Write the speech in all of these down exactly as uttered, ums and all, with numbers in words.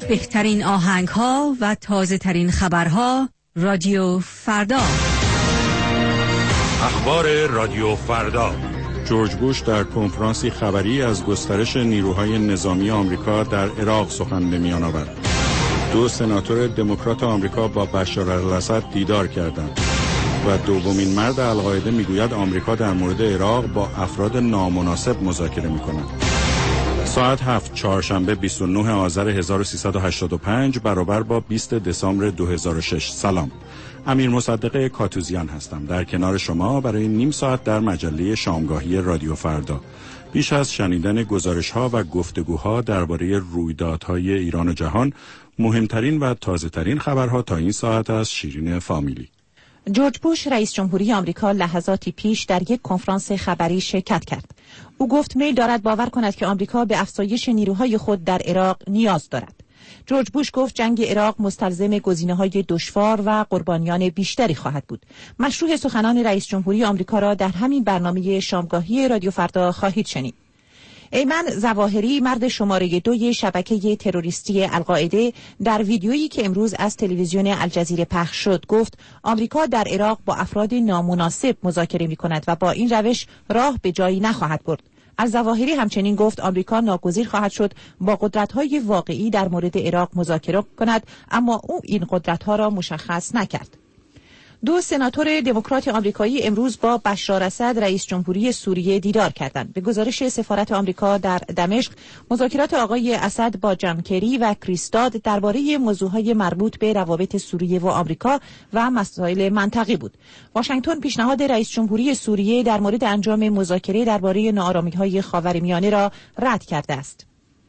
بهترین آهنگ ها و تازه ترین خبرها رادیو فردا. اخبار رادیو فردا. جورج بوش در کنفرانسی خبری از گسترش نیروهای نظامی آمریکا در عراق سخن به میان آورد. دو سناتور دموکرات آمریکا با بشار الاسد دیدار کردند و دومین مرد القاعده میگوید آمریکا در مورد عراق با افراد نامناسب مذاکره میکند. ساعت هفت چهارشنبه بیست و نه آذر هزار و سیصد و هشتاد و پنج برابر با بیست دسامبر دو هزار و شش. سلام. امیر مصدق کاتوزیان هستم در کنار شما برای نیم ساعت در مجله شامگاهی رادیو فردا. پیش از شنیدن گزارش‌ها و گفتگوها درباره رویدادهای ایران و جهان، مهمترین و تازه‌ترین خبرها تا این ساعت از شیرین فامیلی. جورج بوش رئیس جمهوری آمریکا لحظاتی پیش در یک کنفرانس خبری شرکت کرد. او گفت میل دارد باور کند که آمریکا به افزایش نیروهای خود در عراق نیاز دارد. جورج بوش گفت جنگ عراق مستلزم گزینه‌های دشوار و قربانیان بیشتری خواهد بود. مشروع سخنان رئیس جمهوری آمریکا را در همین برنامه شامگاهی رادیو فردا خواهید شنید. ایمن ظواهری، مرد شماره دوی شبکه تروریستی القاعده، در ویدیویی که امروز از تلویزیون الجزیره پخش شد گفت آمریکا در عراق با افراد نامناسب مذاکره می‌کند و با این روش راه به جایی نخواهد برد. الظواهری همچنین گفت آمریکا ناگزیر خواهد شد با قدرت‌های واقعی در مورد عراق مذاکره کند، اما او این قدرت‌ها را مشخص نکرد. دو سناتور دموکرات آمریکایی امروز با بشار اسد رئیس جمهوری سوریه دیدار کردند. به گزارش سفارت آمریکا در دمشق، مذاکرات آقای اسد با جان کری و کریستاد درباره موضوعهای مربوط به روابط سوریه و آمریکا و مسائل منطقی بود. واشنگتن پیشنهاد رئیس جمهوری سوریه در مورد انجام مذاکره درباره ناآرامی‌های خاورمیانه را رد کرده است.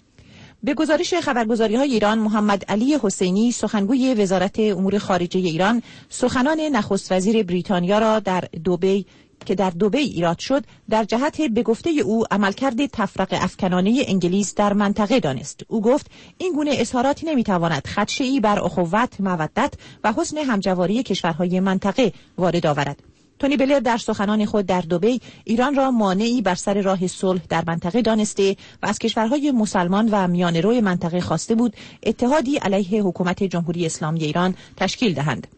به گزارش خبرگزاری‌های ایران، محمد علی حسینی، سخنگوی وزارت امور خارجه ایران، سخنان نخست وزیر بریتانیا را در دبی که در دبی ایراد شد در جهت به گفته او عملکرد تفرقه افکنانه انگلیس در منطقه دانست. او گفت این گونه اظهاراتی نمیتواند خدشه‌ای بر اخوت، مودت و حسن همجواری کشورهای منطقه وارد آورد. تونی بلر در سخنان خود در دبی ایران را مانعی بر سر راه صلح در منطقه دانسته و از کشورهای مسلمان و میانه‌رو منطقه خواسته بود اتحادی علیه حکومت جمهوری اسلامی ایران تشکیل دهند.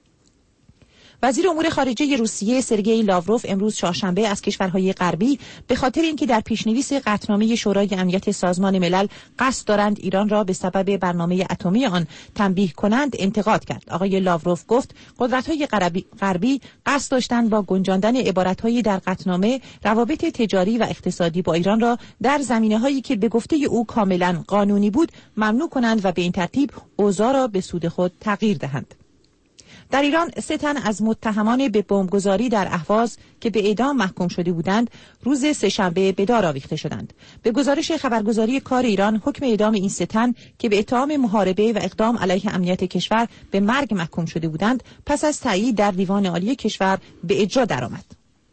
وزیر امور خارجه روسیه سرگئی لاوروف امروز چهارشنبه از کشورهای غربی به خاطر اینکه در پیشنویس قطعنامه شورای امنیت سازمان ملل قصد دارند ایران را به سبب برنامه اتمی آن تنبیه کنند انتقاد کرد. آقای لاوروف گفت قدرت‌های غربی, غربی قصد داشتند با گنجاندن عبارت‌هایی در قطعنامه روابط تجاری و اقتصادی با ایران را در زمینه‌هایی که به گفته او کاملا قانونی بود ممنوع کنند و به این ترتیب اوضاع را به سود خود تغییر دهند. در ایران سه تن از متهمان به بمبگذاری در اهواز که به اعدام محکوم شده بودند روز سه‌شنبه به دار آویخته شدند. به گزارش خبرگزاری کار ایران، حکم اعدام این سه تن که به اتهام محاربه و اقدام علیه امنیت کشور به مرگ محکوم شده بودند پس از تایید در دیوان عالی کشور به اجرا درآمد.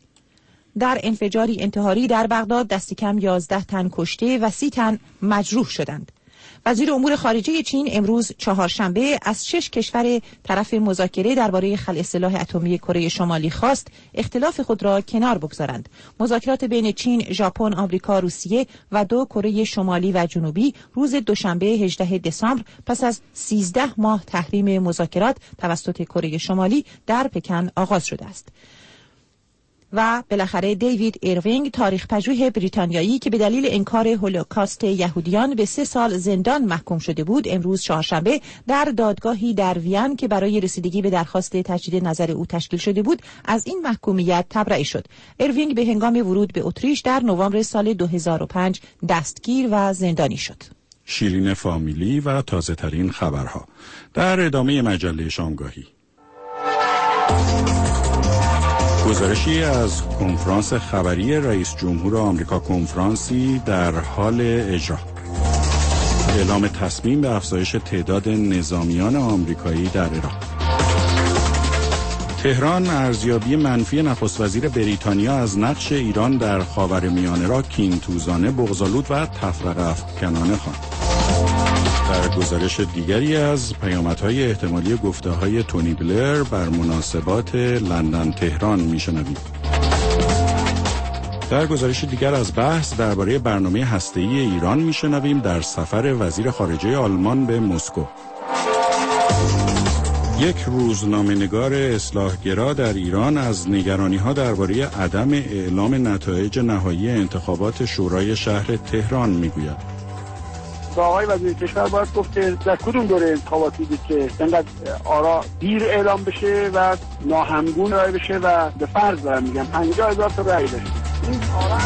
در انفجاری انتحاری در بغداد دست کم یازده تن کشته و سی تن مجروح شدند. وزیر امور خارجه چین امروز چهارشنبه از شش کشور طرف مذاکره درباره خلع سلاح اتمی کره شمالی خواست اختلاف خود را کنار بگذارند. مذاکرات بین چین، ژاپن، آمریکا، روسیه و دو کره شمالی و جنوبی روز دوشنبه هجدهم دسامبر پس از سیزده ماه تحریم مذاکرات توسط کره شمالی در پکن آغاز شده است. و بالاخره دیوید ایروینگ، تاریخ پژوه بریتانیایی که به دلیل انکار هولوکاست یهودیان به سه سال زندان محکوم شده بود، امروز چهارشنبه در دادگاهی در وین که برای رسیدگی به درخواست تجدید نظر او تشکیل شده بود از این محکومیت تبرئه شد. ایروینگ به هنگام ورود به اتریش در نوامبر سال دو هزار و پنج دستگیر و زندانی شد. شیرین فامیلی و تازه ترین خبرها در ادامه مجله شامگاهی. گزارشی از کنفرانس خبری رئیس جمهور آمریکا، کنفرانسی در حال اجرا. اعلام تصمیم به افزایش تعداد نظامیان آمریکایی در عراق. تهران ارزیابی منفی نخست وزیر بریتانیا از نقش ایران در خاورمیانه را کین‌توزانه، بغض‌آلود و تفرقه افکنانه خواند. در گزارش دیگری از پیامدهای احتمالی گفته‌های تونی بلر بر مناسبات لندن تهران میشنوید. در گزارش دیگر از بحث درباره برنامه هسته‌ای ایران میشنویم در سفر وزیر خارجه آلمان به مسکو. یک روزنامه‌نگار اصلاحگرا در ایران از نگرانی‌ها درباره عدم اعلام نتایج نهایی انتخابات شورای شهر تهران میگوید. با آقای وزیر کشور باید گفت که در کدوم دوره انتخاباتی بود که اینقدر آرا دیر اعلام بشه و ناهمگون رای بشه و به فرض دارم میگم پنجاه هزار تا رای داشت. این آرا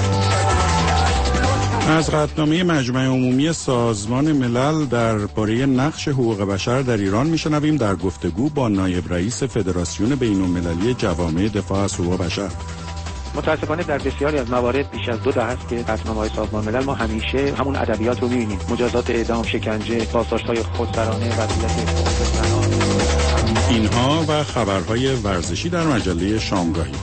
از قطعنامه مجمع عمومی سازمان ملل درباره نقش حقوق بشر در ایران میشنویم در گفتگو با نایب رئیس فدراسیون بین‌المللی جوامع دفاع از حقوق بشر. متاسفانه در بسیاری از موارد بیش از دو دهه است که قطعنامه‌های سازمان ملل ما همیشه همون ادبیات رو می‌بینیم: مجازات اعدام، شکنجه، بازداشت‌های خودسرانه، وضعیت زنان. اینها و خبرهای ورزشی در مجله شامگاهی.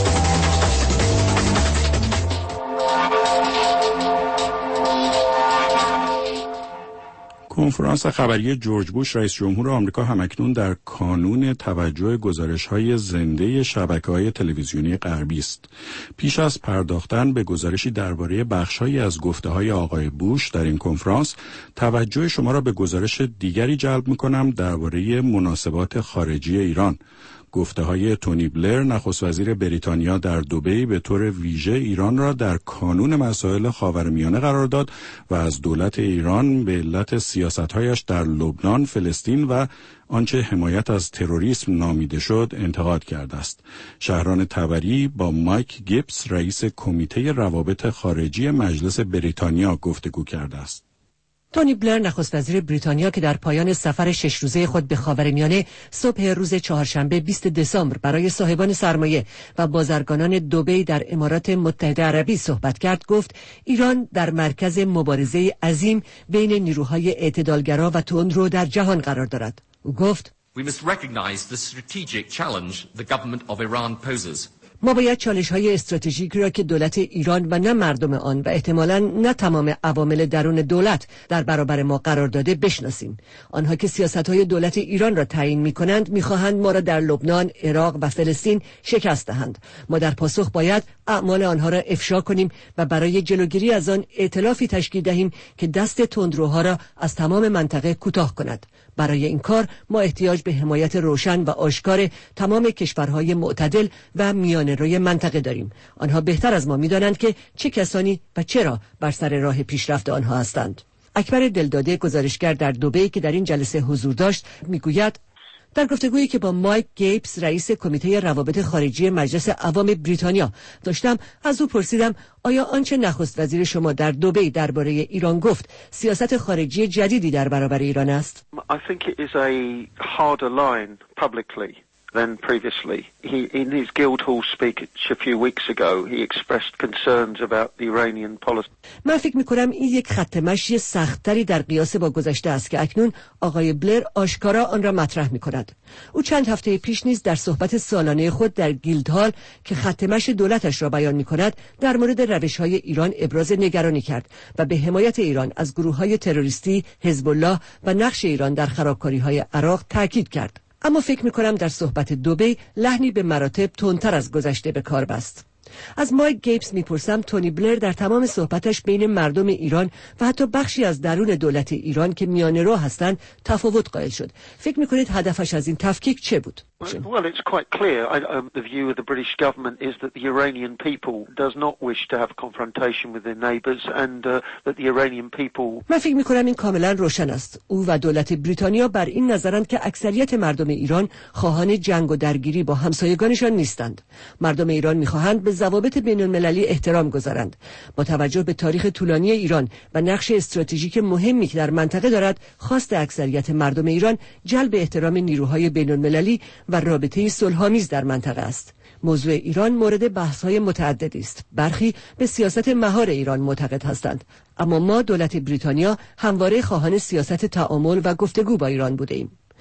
کنفرانس خبری جورج بوش رئیس جمهور آمریکا همکنون در کانون توجه گزارش‌های زنده شبکه‌های تلویزیونی غربی است. پیش از پرداختن به گزارشی درباره بخش‌هایی از گفته‌های آقای بوش در این کنفرانس، توجه شما را به گزارش دیگری جلب می‌کنم درباره مناسبات خارجی ایران. گفته‌های تونی بلر نخست وزیر بریتانیا در دبی به طور ویژه ایران را در کانون مسائل خاورمیانه قرار داد و از دولت ایران به علت سیاست‌هایش در لبنان، فلسطین و آنچه حمایت از تروریسم نامیده شد انتقاد کرده است. شهران طبری با مایک گیبس رئیس کمیته روابط خارجی مجلس بریتانیا گفتگو کرده است. تونی بلر نخست وزیر بریتانیا که در پایان سفر شش روزه خود به خاورمیانه صبح روز چهارشنبه بیست دسامبر برای صاحبان سرمایه و بازرگانان دبی در امارات متحده عربی صحبت کرد، گفت ایران در مرکز مبارزه عظیم بین نیروهای اعتدالگرا و تندرو در جهان قرار دارد. او گفت We must recognize the strategic challenge the government of Iran poses. ما باید چالش‌های استراتژیکی را که دولت ایران و نه مردم آن و احتمالاً نه تمام عوامل درون دولت در برابر ما قرار داده بشناسیم. آنها که سیاست‌های دولت ایران را تعیین می‌کنند می‌خواهند ما را در لبنان، عراق و فلسطین شکست دهند. ما در پاسخ باید اعمال آنها را افشا کنیم و برای جلوگیری از آن ائتلافی تشکیل دهیم که دست تندروها را از تمام منطقه کوتاه کند. برای این کار ما احتیاج به حمایت روشن و آشکار تمام کشورهای معتدل و میانه‌روی منطقه داریم. آنها بهتر از ما می‌دانند که چه کسانی و چرا بر سر راه پیشرفت آنها هستند. اکبر دلداده، گزارشگر در دبی که در این جلسه حضور داشت، میگوید در گفتگویی که با مایک گیبس رئیس کمیته روابط خارجی مجلس عوام بریتانیا داشتم، از او پرسیدم آیا آنچه نخست وزیر شما در دبی درباره ایران گفت سیاست خارجی جدیدی در برابر ایران است؟ I think it is a harder line publicly than previously. He, in his Guildhall speech a few weeks ago, he expressed concerns about the Iranian policy. من فکر می‌کنم این یک خط مشی سخت‌تری در قیاس با گذشته است که اکنون آقای بلر آشکارا آن را مطرح می‌کند. او چند هفته پیش نیز در صحبت سالانه خود در گیلدهال که خط مشی دولتش را بیان می‌کند، در مورد روش‌های ایران ابراز نگرانی کرد و به حمایت ایران از گروه‌های تروریستی، حزب الله و نقش ایران در خرابکاری‌های عراق تاکید کرد. اما فکر می‌کنم در صحبت دبی لحنی به مراتب تندتر از گذشته به کار بست. از مایک گیبس میپرسم تونی بلر در تمام صحبتش بین مردم ایران و حتی بخشی از درون دولت ایران که میانه رو هستند تفاوت قائل شد. فکر میکنید هدفش از این تفکیک چه بود؟ Well, it's quite clear. I, um, the view of the British government is that the Iranian people does not wish to have confrontation with their neighbours and uh, that the Iranian people. من فکر می‌کنم این کاملا روشن است. او و دولت بریتانیا بر این نظرند که اکثریت مردم ایران خواهان جنگ و درگیری با همسایگانشان نیستند. مردم ایران می‌خواهند به ضوابط بین‌المللی احترام گذارند. با توجه به تاریخ طولانی ایران و نقش استراتژیک مهمی که در منطقه دارد، خواست اکثریت مردم ایران جلب احترام نیروهای بین‌المللی و رابطه صلح‌آمیز در منطقه است. موضوع ایران مورد بحث‌های متعددی است. برخی به سیاست مهار ایران معتقد هستند، اما ما دولت بریتانیا همواره خواهان سیاست تعامل و گفتگو با ایران بودیم.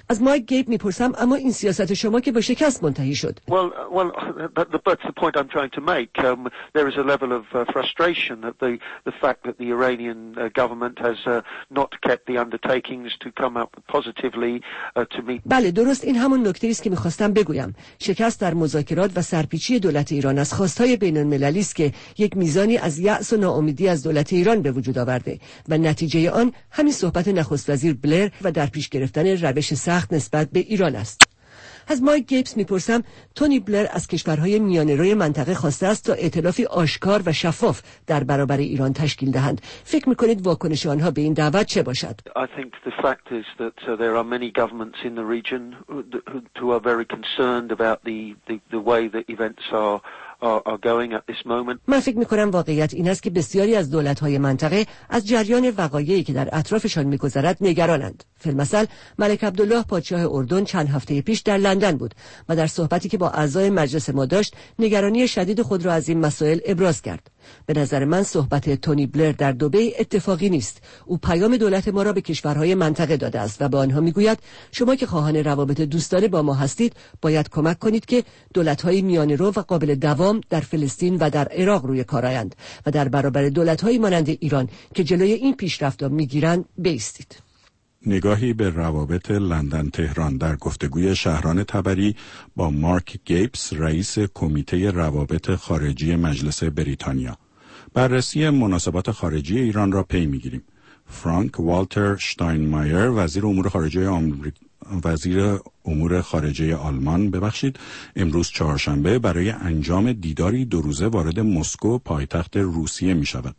از مایک گیب میپرسم اما این سیاست شما که به شکست منتهی شد. Well, uh, well, that, that's the point I'm trying to make. Um, there is a level of uh, frustration that the the fact that the Iranian uh, government has uh, not kept the undertakings to come up positively uh, to meet. بله درست این همون نکته است که میخواستم بگویم. شکست در مذاکرات و سرپیچی دولت ایران از خواستهای بین‌المللی است که یک میزانی از یأس و ناامیدی از دولت ایران به وجود آورده و نتیجه آن همین صحبت نخست وزیر بلر و در پیش گرفتن روش سخت نسبت به ایران است. از مایک گیبز میپرسم تونی بلر از کشورهای میانه روی منطقه خواسته است تا ائتلافی آشکار و شفاف در برابر ایران تشکیل دهند. فکر میکنید واکنش آنها به این دعوت چه باشد؟ I think the fact is that uh, there are many governments in the region who, who are very concerned about the, the, the way that events are are going at this moment. من فکر میکنم واقعیت این است که بسیاری از دولت‌های منطقه از جریان وقایعی که در اطرافشان میگذرد نگرانند. فی‌المثل ملک عبدالله پادشاه اردن چند هفته پیش در لندن بود و در صحبتی که با اعضای مجلس ما داشت نگرانی شدید خود را از این مسائل ابراز کرد. به نظر من صحبت تونی بلر در دبی اتفاقی نیست. او پیام دولت ما را به کشورهای منطقه داده است و به آنها میگوید شما که خواهان روابط دوستانه با ما هستید باید کمک کنید که دولت‌های میانه‌رو و قابل دوام در فلسطین و در عراق روی کار آیند و در برابر دولت‌های مانند ایران که جلوی این پیشرفت‌ها میگیرند بایستید. نگاهی به روابط لندن تهران در گفتگوی شهران تبری با مارک گیبز رئیس کمیته روابط خارجی مجلس بریتانیا. بررسی مناسبات خارجی ایران را پی میگیریم. فرانک والتر شتاینمایر وزیر امور خارجه آمریکا وزیر امور خارجه آلمان ببخشید امروز چهارشنبه برای انجام دیداری دو روزه وارد مسکو پایتخت روسیه می شود.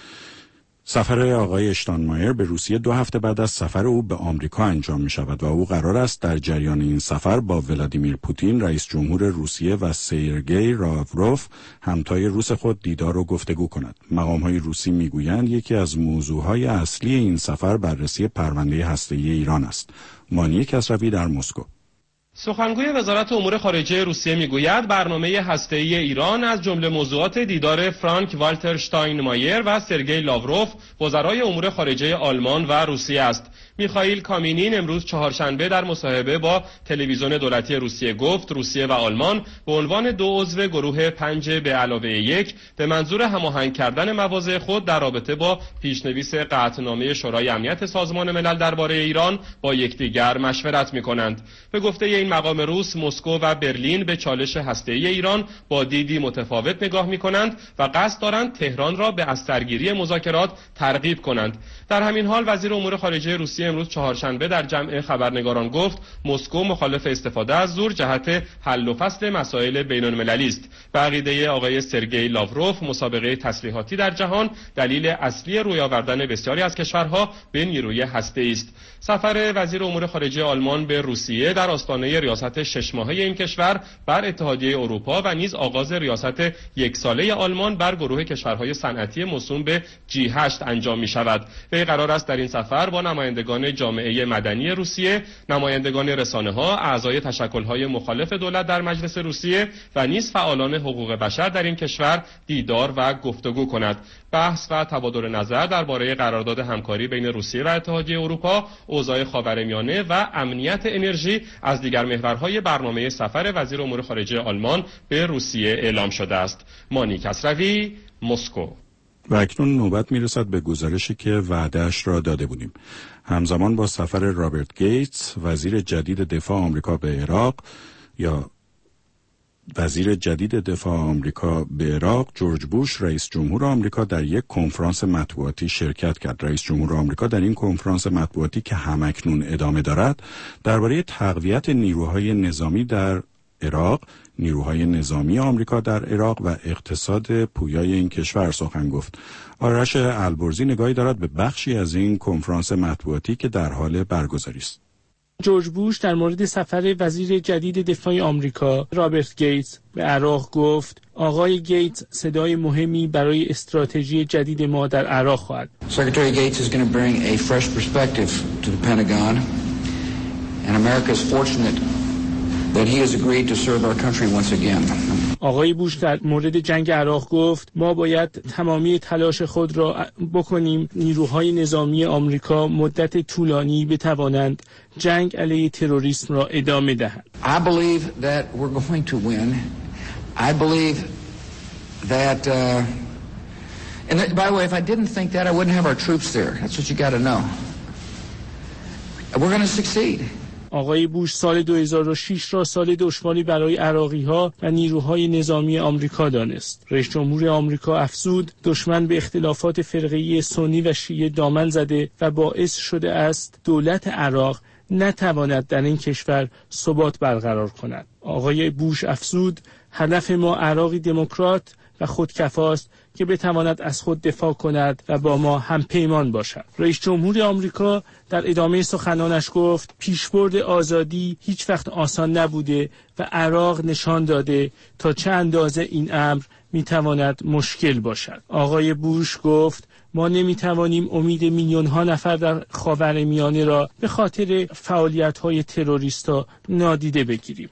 سفر آقای اشتانمایر به روسیه دو هفته بعد از سفر او به آمریکا انجام می شود و او قرار است در جریان این سفر با ولادیمیر پوتین رئیس جمهور روسیه و سرگئی لاوروف همتای روس خود دیدار و گفتگو کند. مقام‌های روسی میگویند یکی از موضوعهای اصلی این سفر بررسی پرونده هسته‌ای ایران است. مانی کسروی در مسکو. سخنگوی وزارت امور خارجه روسیه میگوید برنامه هسته‌ای ایران از جمله موضوعات دیدار فرانک والتر شتاینمایر و سرگئی لاوروف وزرای امور خارجه آلمان و روسیه است. میخائیل کامینین امروز چهارشنبه در مصاحبه با تلویزیون دولتی روسیه گفت روسیه و آلمان به عنوان دو عضو گروه پنج به علاوه یک به منظور هماهنگ کردن مواضع خود در رابطه با پیشنویس قطعنامه شورای امنیت سازمان ملل درباره ایران با یکدیگر مشورت میکنند. به گفته این مقام روس، مسکو و برلین به چالش هسته‌ای ایران با دیدی متفاوت نگاه میکنند و قصد دارند تهران را به استرگیری مذاکرات ترغیب کنند. در همین حال وزیر امور خارجه روسیه امروز چهارشنبه در جمع خبرنگاران گفت مسکو مخالف استفاده از زور جهت حل و فصل مسائل بین‌المللی است. به عقیده آقای سرگئی لاوروف مسابقه تسلیحاتی در جهان دلیل اصلی روی آوردن بسیاری از کشورها به نیروی هسته‌ای است. سفر وزیر امور خارجه آلمان به روسیه در آستانه ریاست شش ماهه این کشور بر اتحادیه اروپا و نیز آغاز ریاست یک ساله آلمان بر گروه کشورهای صنعتی موسوم به جی هشت انجام می شود. وی قرار است در این سفر با نمایندگان جامعه مدنی روسیه، نمایندگان رسانه‌ها، اعضای تشکل‌های مخالف دولت در مجلس روسیه و نیز فعالان حقوق بشر در این کشور دیدار و گفتگو کند. بحث و تبادل نظر درباره قرارداد همکاری بین روسیه و اتحادیه اروپا، اوضاع خاورمیانه و امنیت انرژی از دیگر محورهای برنامه سفر وزیر امور خارجه آلمان به روسیه اعلام شده است. مانی کسروی، مسکو. و اکنون نوبت میرسد به گزارشی که وعده‌اش را داده بودیم. همزمان با سفر رابرت گیتس وزیر جدید دفاع آمریکا به عراق یا وزیر جدید دفاع آمریکا به عراق، جورج بوش رئیس جمهور آمریکا در یک کنفرانس مطبوعاتی شرکت کرد. رئیس جمهور آمریکا در این کنفرانس مطبوعاتی که همکنون ادامه دارد درباره تقویت نیروهای نظامی در عراق، نیروهای نظامی آمریکا در عراق و اقتصاد پویای این کشور سخن گفت. آرش البرزی نگاهی دارد به بخشی از این کنفرانس مطبوعاتی که در حال برگزاری است. جورج بوش در مورد سفر وزیر جدید دفاع آمریکا رابرت گیتس به عراق گفت آقای گیتس صدای مهمی برای استراتژی جدید ما در عراق خواهد. Secretary Gates is going to bring a fresh perspective to the Pentagon and America is fortunate that he has agreed to serve our country once again. آقای بوش در مورد جنگ عراق گفت ما باید تمامی تلاش خود را بکنیم نیروهای نظامی آمریکا مدت طولانی بتوانند جنگ علیه تروریسم را ادامه دهند. I believe that we're going to win. I believe that uh, and by the way, if I didn't think that, I wouldn't have our troops there. That's what you got to know. We're going to succeed. آقای بوش سال دو هزار و شش را سال دشواری برای عراقی‌ها و نیروهای نظامی آمریکا دانست. رئیس جمهور آمریکا افزود دشمن به اختلافات فرقه‌ای سنی و شیعه دامن زده و باعث شده است دولت عراق نتواند در این کشور ثبات برقرار کند. آقای بوش افزود هدف ما عراقی دموکرات و خودکفاست که بتواند از خود دفاع کند و با ما همپیمان باشد. رئیس جمهور آمریکا در ادامه سخنانش گفت پیشبرد آزادی هیچ وقت آسان نبوده و عراق نشان داده تا چه اندازه این امر میتواند مشکل باشد. آقای بوش گفت ما نمیتوانیم امید میلیون ها نفر در خاورمیانه را به خاطر فعالیت‌های تروریستا نادیده بگیریم.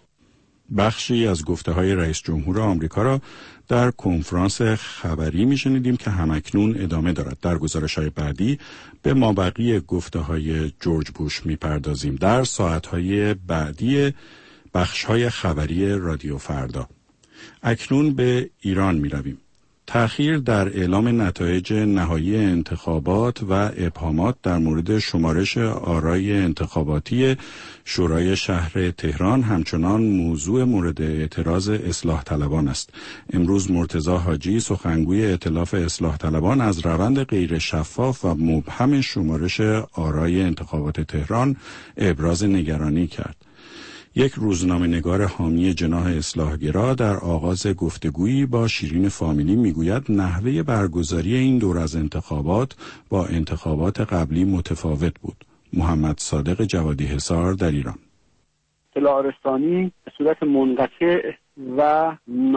بخشی از گفته‌های رئیس جمهور آمریکا را در کنفرانس خبری می‌شنیدیم که همکنون ادامه دارد. در گزارش‌های بعدی به مابقی گفته‌های جورج بوش می‌پردازیم در ساعت‌های بعدی بخش‌های خبری رادیو فردا. اکنون به ایران می‌رویم. تأخیر در اعلام نتایج نهایی انتخابات و ابهامات در مورد شمارش آرای انتخاباتی شورای شهر تهران همچنان موضوع مورد اعتراض اصلاح طلبان است. امروز مرتضی حاجی سخنگوی ائتلاف اصلاح طلبان از روند غیر شفاف و مبهم شمارش آرای انتخابات تهران ابراز نگرانی کرد. یک روزنامه نگار حامی جناح اصلاحگرا در آغاز گفتگویی با شیرین فامیلی میگوید نحوه برگزاری این دور از انتخابات با انتخابات قبلی متفاوت بود. محمد صادق جوادی حصار در ایران. اطلاع رسانی به صورت منقطع و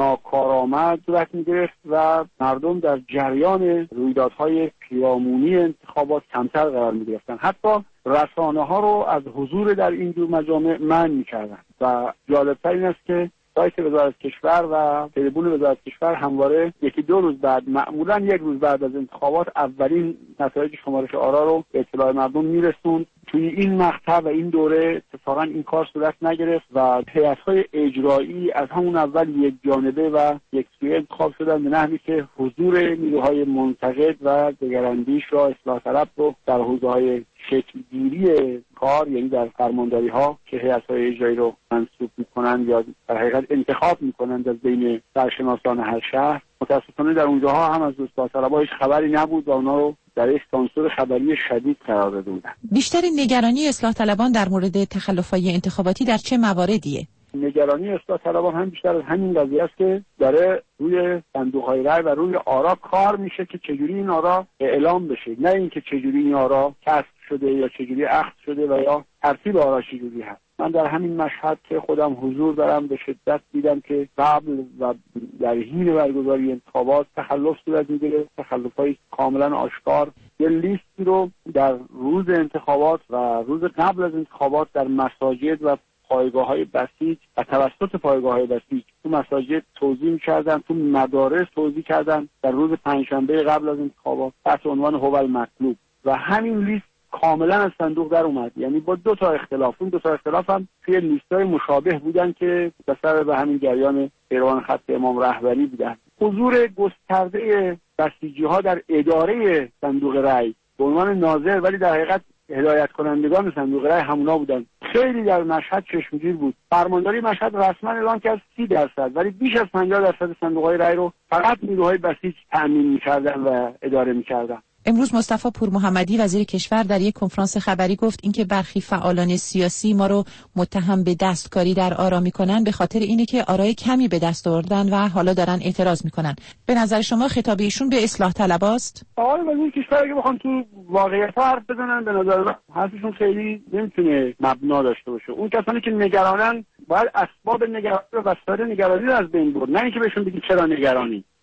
ناکارآمد صورت می‌گرفت و مردم در جریان رویدادهای پیرامونی انتخابات کمتر قرار می‌گرفتند. حتی رسانه‌ها رو از حضور در این جور مجامع منع می‌کردند و جالب‌تر این است که سایت وزارت کشور و تریبون وزارت کشور همواره یکی دو روز بعد، معمولا یک روز بعد از انتخابات، اولین نتایج شمارش آرا رو به اطلاع مردم میرسوند. توی این مقطع و این دوره اتفاقا این کار صورت نگرفت و هیئت‌های اجرایی از همون اول یک جانبه و یک سویه انتخاب شدن به نحوی که حضور نیروهای منتقد و دگراندیش را اصلاح طلب رو در حوزه‌های شکل‌گیری کار، یعنی در فرمانداری‌ها که هیئت‌های اجرایی رو منصوب می‌کنند یا در حقیقت انتخاب می‌کنند از بین سرشناسان هر شهر، متأسفانه در اونجاها هم از اصلاح طلب‌ها هیچ خبری نبود و اونا رو در یک سانسور خبری شدید قرار داده بودند. بیشترین نگرانی اصلاح طلبان در مورد تخلف‌های انتخاباتی در چه مواردیه؟ نگرانی اصلاح طلبان هم بیشتر از همین قضیه است که داره روی صندوق‌های رای و روی آرا کار میشه که چجوری این آرا اعلام بشه، نه اینکه چجوری این آرا کسب شده یا چجوری اخذ شده و یا ترتیب آرا چجوری هست. من در همین مشهد که خودم حضور دارم به شدت دیدم که قبل و در حین برگزاری انتخابات تخلف صورت میگیره، تخلف‌های کاملا آشکار. یه لیستی رو در روز انتخابات و روز قبل از انتخابات در مساجد و پایگاه‌های بسیج و توسط پایگاه‌های بسیج تو مساجد توزیع می‌کردن، تو مدارس توزیع کردن در روز پنجشنبه قبل از انتخابات تحت عنوان هوال مطلوب و همین لیست کاملا از صندوق در اومد، یعنی با دو تا اختلاف. اون دو تا اختلاف هم توی لیست‌های مشابه بودن که بسر به همین جریان پیروان خط امام رهبری بودن. حضور گسترده بسیجی‌ها در اداره صندوق رای به عنوان ناظر، ولی در حقیقت هدایت کنندگان صندوق رای همونا بودن، خیلی در مشهد چشمگیر بود. فرمانداری مشهد رسما اعلام کرد سی درصد، ولی بیش از پنجاه درصد صندوق‌های رای رو فقط نیروهای بسیج تأمین می‌کردن و اداره می‌کردن. امروز مصطفی پور محمدی وزیر کشور در یک کنفرانس خبری گفت اینکه برخی فعالان سیاسی ما رو متهم به دستکاری در آرا میکنن به خاطر اینه که آرای کمی به دست آوردن و حالا دارن اعتراض میکنن. به نظر شما خطاب ایشون به اصلاح طلباست؟ آقای وزیر کشور اگه بخوام تو واقعیت حرف بزنن به نظر من حرفشون خیلی نمیتونه مبنا داشته باشه. اون کسانی که نگرانن باید اسباب نگرانی و وسایل نگرانی رو از بین برد، نه اینکه بهشون بگی چرا نگرانی.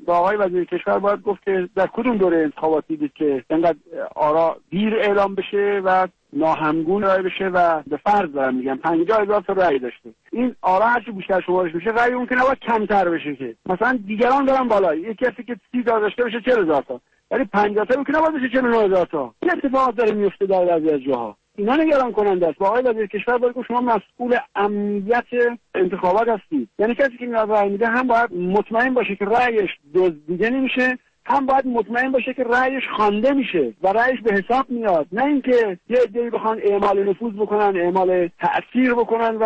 با آقای وزیر کشور باید گفت که در کدوم دوره انتخاباتی دید که اینقدر آرا دیر اعلام بشه و ناهمگون رای بشه و به فرض دارم میگم پنجاه هزار تا رای داشته. این آرا هرچی بیشتر شمارش میشه رای اون که نباید کمتر بشه که مثلا دیگران دارن بالایی، یک کسی که سی تا داشته باشه چهل هزار تا، یعنی پنجاه تا که نباید بشه چهل و نه هزار تا. چه اتفاقات داره میفته در بعضی از جاها؟ اینا نگران کننده است. با آقای وزیر کشور باید گفت شما مسئول امنیت انتخابات هستید، یعنی کسی که میاد رای میده هم باید مطمئن باشه که رایش دزدیده نمیشه، هم باید مطمئن باشه که رأیش خوانده میشه و رأیش به حساب میاد، نه اینکه یه عده‌ای بخوان اعمال نفوذ بکنن، اعمال تأثیر بکنن و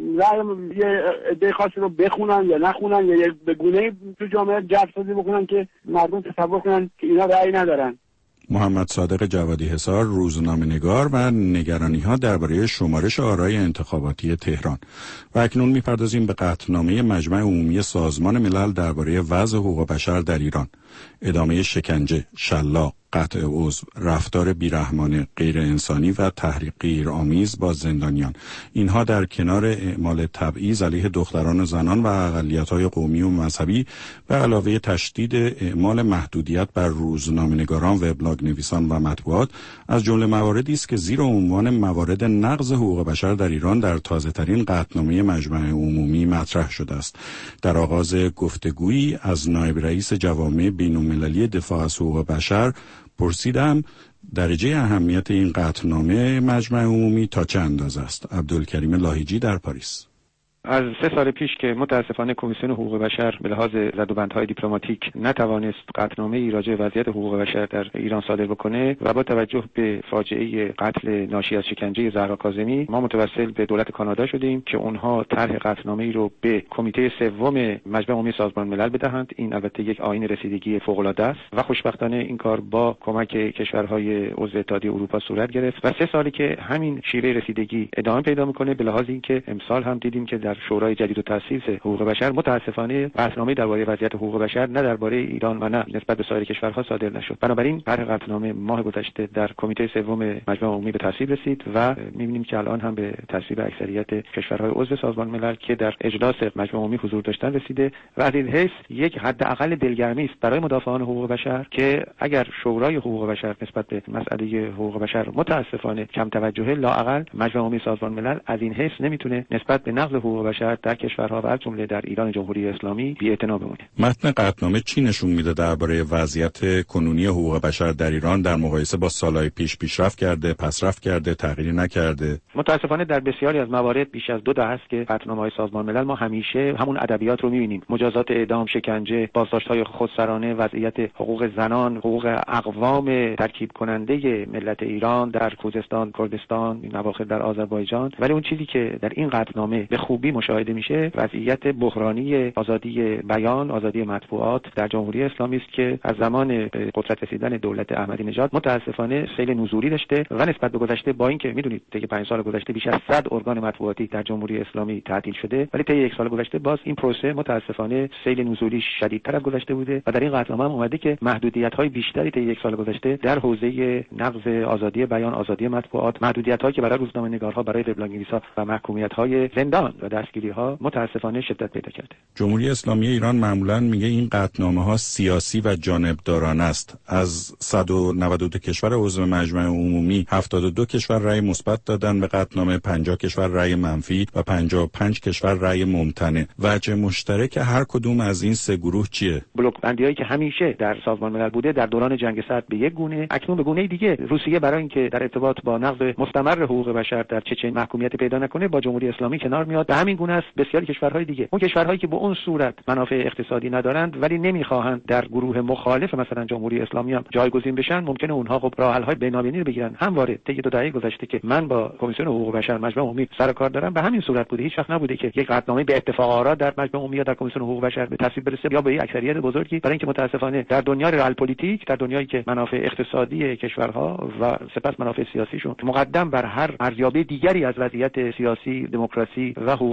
رأی یه عده خاصی رو بخونن یا نخونن یا به گونه‌ای تو جامعه جذب‌سازی بکنن که مردم تصور کنن که اینا رأی ندارن. محمد صادق جوادی حصار، روزنامه‌نگار و نگرانی‌ها درباره شمارش آرای انتخاباتی تهران. و اکنون می‌پردازیم به قطعنامه مجمع عمومی سازمان ملل درباره وضع حقوق بشر در ایران. ادامه شکنجه، شلاق، قطع عضو، رفتار بیرحمانه، غیر انسانی و تحقیرآمیز با زندانیان. اینها در کنار اعمال تبعیض علیه دختران و زنان و اقلیت‌های قومی و مذهبی به علاوه تشدید اعمال محدودیت بر روزنامه‌نگاران، وبلاگ نویسان و مطبوعات از جمله مواردی است که زیر عنوان موارد نقض حقوق بشر در ایران در تازه‌ترین قطعنامه مجمع عمومی مطرح شده است. در آغاز گفتگویی از نایب رئیس جوامع بین‌المللی دفاع از حقوق بشر پرسیدم درجه اهمیت این قطعنامه مجمع عمومی تا چه اندازه است. عبدالکریم لاهیجی در پاریس. از سه سال پیش که متاسفانه کمیسیون حقوق بشر به لحاظ زدوبندهای دیپلماتیک نتوانست قطعنامه‌ای راجع به وضعیت حقوق بشر در ایران صادر بکنه و با توجه به فاجعه قتل ناشی از شکنجه زهرا کاظمی، ما متوسل به دولت کانادا شدیم که اونها طرح قطعنامه‌ای رو به کمیته سوم مجمع عمومی سازمان ملل بدهند. این البته یک آیین رسیدگی فوق‌العاده است و خوشبختانه این کار با کمک کشورهای عضو اتحادیه اروپا صورت گرفت و سه سالی که همین شیوه رسیدگی ادامه پیدا می‌کنه. به لحاظ اینکه امسال هم دیدیم که در شورای جدید و تأسیس حقوق بشر متاسفانه قطعنامه درباره وضعیت حقوق بشر نه درباره ایران و نه نسبت به سایر کشورها صادر نشد. بنابراین طرح قطعنامه ماه گذشته در کمیته سوم مجمع عمومی به تصویب رسید و می‌بینیم که الان هم به تصویب اکثریت کشورهای عضو سازمان ملل که در اجلاس مجمع عمومی حضور داشتن رسیده و از این حیث یک حداقل دلگرمی است برای مدافعان حقوق بشر که اگر شورای حقوق بشر نسبت به مسئله حقوق بشر متاسفانه کم توجهه، لااقل مجمع عمومی سازمان ملل از این حیث نمیتونه نسبت به نقض حقوق بشر در کشورها و از جمله در ایران جمهوری اسلامی بی‌اعتنا بمونه. متن قطعنامه چی نشون میده درباره وضعیت کنونی حقوق بشر در ایران در مقایسه با سالهای پیش؟ پیشرفت کرده، پسرفت کرده، تغییری نکرده؟ متاسفانه در بسیاری از موارد بیش از دو دهه است که قطعنامه‌های سازمان ملل ما همیشه همون ادبیات رو می‌بینیم: مجازات اعدام، شکنجه، بازداشت‌های خودسرانه، وضعیت حقوق زنان، حقوق اقوام ترکیب کننده ملت ایران در خوزستان، کردستان، نواخر در آذربایجان. ولی اون چیزی که در این قطعنامه به خوبی مشاهده میشه وضعیت بحرانی آزادی بیان، آزادی مطبوعات در جمهوری اسلامی است که از زمان قدرت رسیدن دولت احمدی نژاد متاسفانه سیل نزولی داشته و نسبت به گذشته با اینکه میدونید طی پنج سال گذشته بیش از صد ارگان مطبوعاتی در جمهوری اسلامی تعطیل شده، ولی طی یک سال گذشته باز این پروسه متاسفانه سیل نزولی شدیدتر از گذشته بوده و در این قطعنامه هم اومده که محدودیت‌های بیشتری طی یک سال گذشته در حوزه نقض آزادی بیان، آزادی مطبوعات، محدودیت‌هایی که برای روزنامه‌نگارها، برای وبلاگ‌نویس‌ها و محکومیت‌های زندان و دستگیری‌ها متاسفانه شدت پیدا کرده. جمهوری اسلامی ایران معمولاً میگه این قطعنامه‌ها سیاسی و جانبدارانه است. از صد و نود و دو کشور عضو مجمع عمومی هفتاد و دو کشور رأی مثبت دادن به قطعنامه، پنجاه کشور رأی منفی و پنجاه و پنج کشور رأی ممتنع. وجه مشترک هر کدوم از این سه گروه چیه؟ بلوک بندی‌هایی که همیشه در سازمان ملل بوده در دوران جنگ سرد به یک گونه، اکنون به گونه دیگه. روسیه برای اینکه در ارتباط با نقض مستمر حقوق بشر در چچن محکومیت پیدا نکنه با جمهوری اسلامی کنار میاد. به همین گونه است بسیاری کشورهای دیگه. اون کشورهایی که به اون صورت منافع اقتصادی ندارند ولی نمیخواهند در گروه مخالف مثلا جمهوری اسلامی هم جایگزین بشن، ممکنه اونها خب راه حل‌های بین‌المللی رو بگیرن. همواره طی دو دهه گذشته که من با کمیسیون حقوق بشر مجمع عمومی سر کار دارم به همین صورت بوده. هیچ وقت نبوده که یک قطعنامه به اتفاق آرا در مجمع عمومی یا در کمیسیون حقوق بشر به تصویب برسه یا به یک اکثریت بزرگی، برای اینکه متاسفانه در دنیای رئال پلیتیک، در دنیایی که منافع اقتصادی کشورها و سپس منافع سیاسیشون مقدم بر هر ارزیابی دیگری از وضعیت سیاسی، دموکراسی و حقوق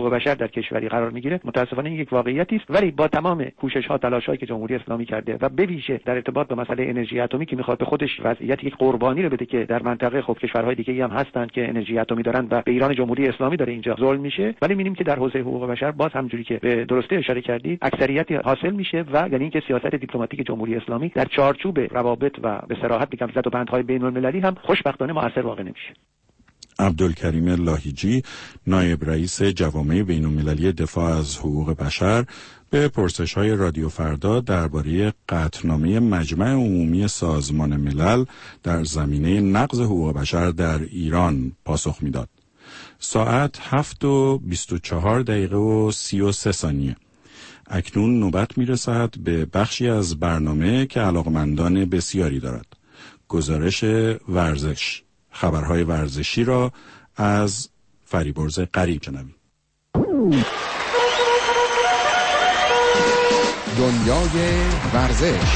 حقوق بشر در کشوری قرار میگیره. متاسفانه این یک واقعیتی است، ولی با تمام کوشش‌ها تلاش‌هایی که جمهوری اسلامی کرده و به ویژه در ارتباط با مسئله انرژی اتمی که میخواد به خودش وضعیت یک قربانی رو بده که در منطقه خب کشورهای دیگه‌ای هم هستند که انرژی اتمی دارن و به ایران جمهوری اسلامی داره اینجا ظلم میشه، ولی می‌بینیم که در حوزه حقوق بشر باز همونجوری که به درستی اشاره کردید اکثریتی حاصل میشه و یعنی اینکه سیاست دیپلماتیک جمهوری اسلامی در چارچوب روابط و به صراحت میگم زد و بندهای بین‌المللی هم خوشبختانه مؤثر واقع نمیشه. عبدالکریم لاهیجی، نایب رئیس جوامع بین‌المللی دفاع از حقوق بشر، به پرسش‌های رادیو فردا درباره قطعنامه مجمع عمومی سازمان ملل در زمینه نقض حقوق بشر در ایران پاسخ میداد. ساعت هفت و بیست و چهار دقیقه و سی و سه ثانیه. اکنون نوبت میرسد به بخشی از برنامه که علاقمندان بسیاری دارد. گزارش ورزش. خبرهای ورزشی را از فریبرز قریب شنویم. دنیای ورزش.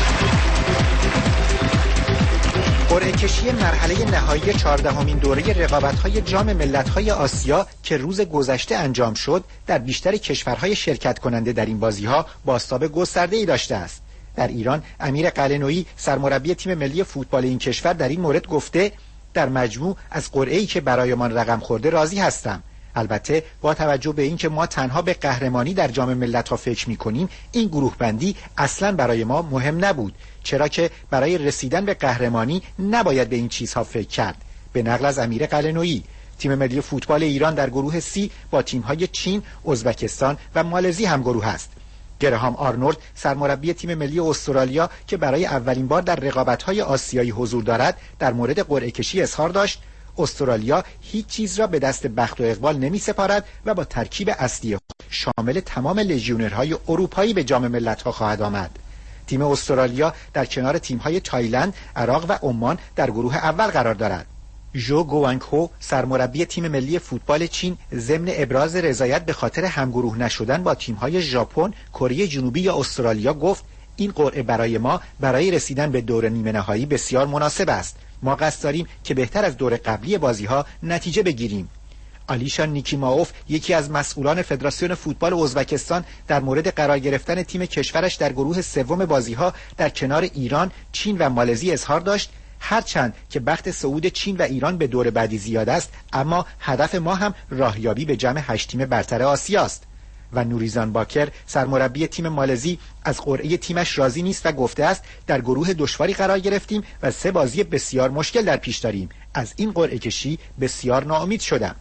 قرعه کشی مرحله نهایی چهاردهمین دوره رقابت‌های جام ملت‌های آسیا که روز گذشته انجام شد، در بیشتر کشورهای شرکت کننده در این بازی‌ها بازتاب گسترده‌ای داشته است. در ایران امیر قلعه‌نویی سرمربی تیم ملی فوتبال این کشور در این مورد گفته در مجموع از قرعه‌ای که برایمان رقم خورده راضی هستم. البته با توجه به اینکه ما تنها به قهرمانی در جام ملت‌ها فکر می‌کنیم، این گروه بندی اصلاً برای ما مهم نبود، چرا که برای رسیدن به قهرمانی نباید به این چیزها فکر کرد. به نقل از امیر قلعه‌نویی، تیم ملی فوتبال ایران در گروه سی با تیم‌های چین، ازبکستان و مالزی هم گروه است. گرهام آرنولد سرمربی تیم ملی استرالیا که برای اولین بار در رقابت‌های آسیایی حضور دارد، در مورد قرعه کشی اظهار داشت استرالیا هیچ چیز را به دست بخت و اقبال نمی سپارد و با ترکیب اصلی خود شامل تمام لژیونرهای اروپایی به جام ملت‌ها خواهد آمد. تیم استرالیا در کنار تیم‌های تایلند، عراق و عمان در گروه اول قرار دارد. ژو گوانگهو سرمربی تیم ملی فوتبال چین ضمن ابراز رضایت به خاطر همگروه نشدن با تیم‌های ژاپن، کره جنوبی یا استرالیا گفت این قرعه برای ما برای رسیدن به دور نیمه نهایی بسیار مناسب است. ما قصد داریم که بهتر از دور قبلی بازی‌ها نتیجه بگیریم. آلیشان نیکیماوف یکی از مسئولان فدراسیون فوتبال ازبکستان در مورد قرار گرفتن تیم کشورش در گروه سوم بازی‌ها در کنار ایران، چین و مالزی اظهار داشت هرچند که بخت صعود چین و ایران به دور بعدی زیاد است، اما هدف ما هم راهیابی به جمع هشت تیم برتر آسیاست. و نوریزان باکر سرمربی تیم مالزی از قرعه تیمش راضی نیست و گفته است در گروه دشواری قرار گرفتیم و سه بازی بسیار مشکل در پیش داریم. از این قرعه کشی بسیار ناامید شدم.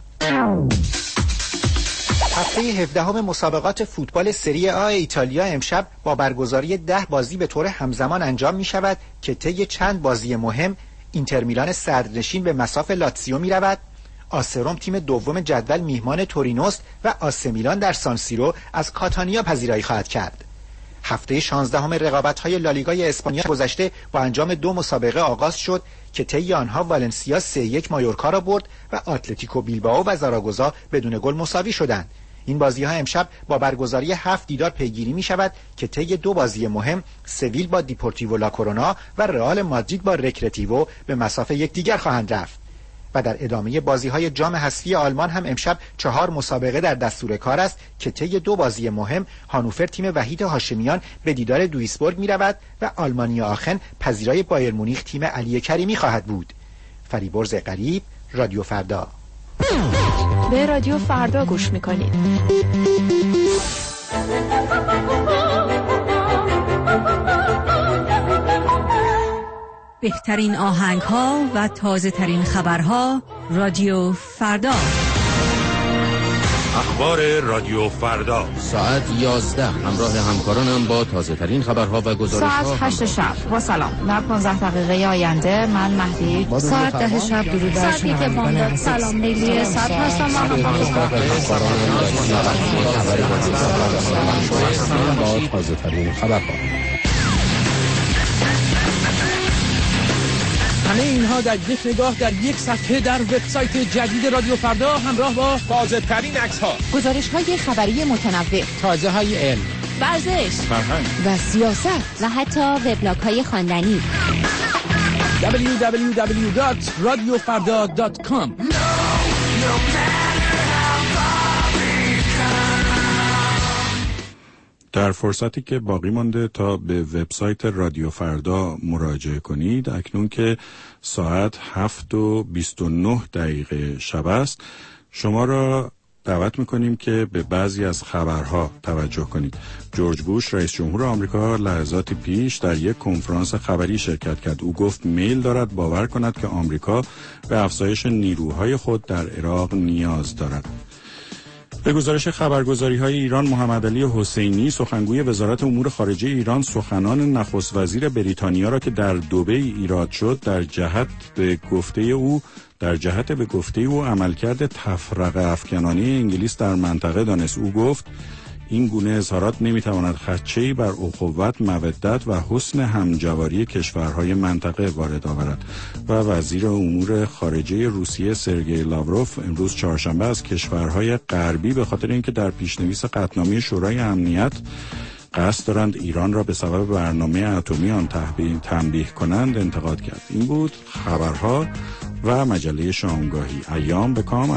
هفته هفدهم مسابقات فوتبال سری آ ایتالیا امشب با برگزاری ده بازی به طور همزمان انجام می شود که طی چند بازی مهم اینتر میلان صدرنشین به مصاف لاتزیو می رود، آسروم تیم دوم جدول میهمان تورینوست و آسه میلان در سانسیرو از کاتانیا پذیرایی خواهد کرد. هفته شانزدهم رقابت‌های لالیگای اسپانیا گذشته با انجام دو مسابقه آغاز شد که طی آنها والنسیا سه یک مایورکا را برد و اتلتیکو بیلبائو و زاراگوزا بدون گل مساوی شدند. این بازی‌ها امشب با برگزاری هفت دیدار پیگیری می شود که طی دو بازی مهم سویل با دیپورتیو لا کرونا و رئال مادرید با رکرتیوو به مصاف یکدیگر خواهند رفت. و در ادامه بازی‌های جام حذفی آلمان هم امشب چهار مسابقه در دستور کار است که طی دو بازی مهم هانوفر تیم وحید هاشمیان به دیدار دویسبورگ می‌رود و آلمانیا آخن پذیرای بایر مونیخ تیم علی کریمی خواهد بود. فریبرز قریب، رادیو فردا. به رادیو فردا گوش می‌کنید. بهترین آهنگ‌ها و تازه‌ترین خبرها رادیو فردا. اخبار رادیو فردا ساعت یازده همراه همکارانم با تازه‌ترین خبرها و گزارش‌ها. ساعت هشت شب با سلام. در پانزده دقیقه آینده من مهدی. ساعت ده شب درود بر شما. سلام لیلی. ساعت هستم با تازه‌ترین خبرها. همه اینها در یک نگاه در یک صفحه در وبسایت جدید رادیو فردا همراه با تازه‌ترین عکس‌ها، گزارش‌های خبری متنوع، تازه‌های علم، ورزش، فرهنگ و سیاست و حتی وبلاگ‌های خواندنی. دبلیو دبلیو دبلیو دات رادیو فردا دات کام. در فرصتی که باقی مانده تا به وبسایت رادیو فردا مراجعه کنید، اکنون که ساعت هفت و بیست و نه دقیقه شب است، شما را دعوت میکنیم که به بعضی از خبرها توجه کنید. جورج بوش رئیس جمهور آمریکا لحظاتی پیش در یک کنفرانس خبری شرکت کرد. او گفت میل دارد باور کند که آمریکا به افزایش نیروهای خود در عراق نیاز دارد. به گزارش خبرگزاری‌های ایران، محمد علی حسینی سخنگوی وزارت امور خارجه ایران سخنان نخست وزیر بریتانیا را که در دبی ایراد شد در جهت به گفته او در جهت به گفته او عملکرد تفرقه افکنانی انگلیس در منطقه دانست. او گفت این گونه اظهارات نمیتواند خدشه‌ای بر اخوت، مودت و حسن همجواری کشورهای منطقه وارد آورد. و وزیر امور خارجه روسیه سرگئی لاوروف امروز چهارشنبه از کشورهای غربی به خاطر اینکه در پیشنویس قطعنامه شورای امنیت قصد دارند ایران را به سبب برنامه اتمی آن تنبیه کنند انتقاد کرد. این بود خبرها و مجله شامگاهی. ایام به کام.